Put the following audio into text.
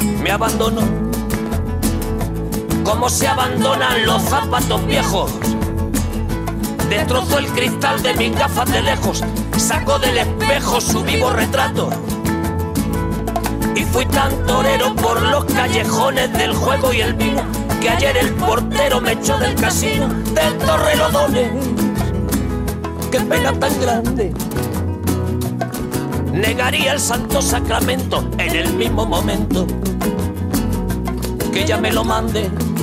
me abandonó. Como se abandonan los zapatos viejos. Destrozó el cristal de mis gafas de lejos. Sacó del espejo su vivo retrato. Y fui tan torero por los callejones del juego y el vino, que ayer el portero me echó del casino del Torrelodones. Qué pena tan grande. Negaría el santo sacramento en el mismo momento que ella me lo mande.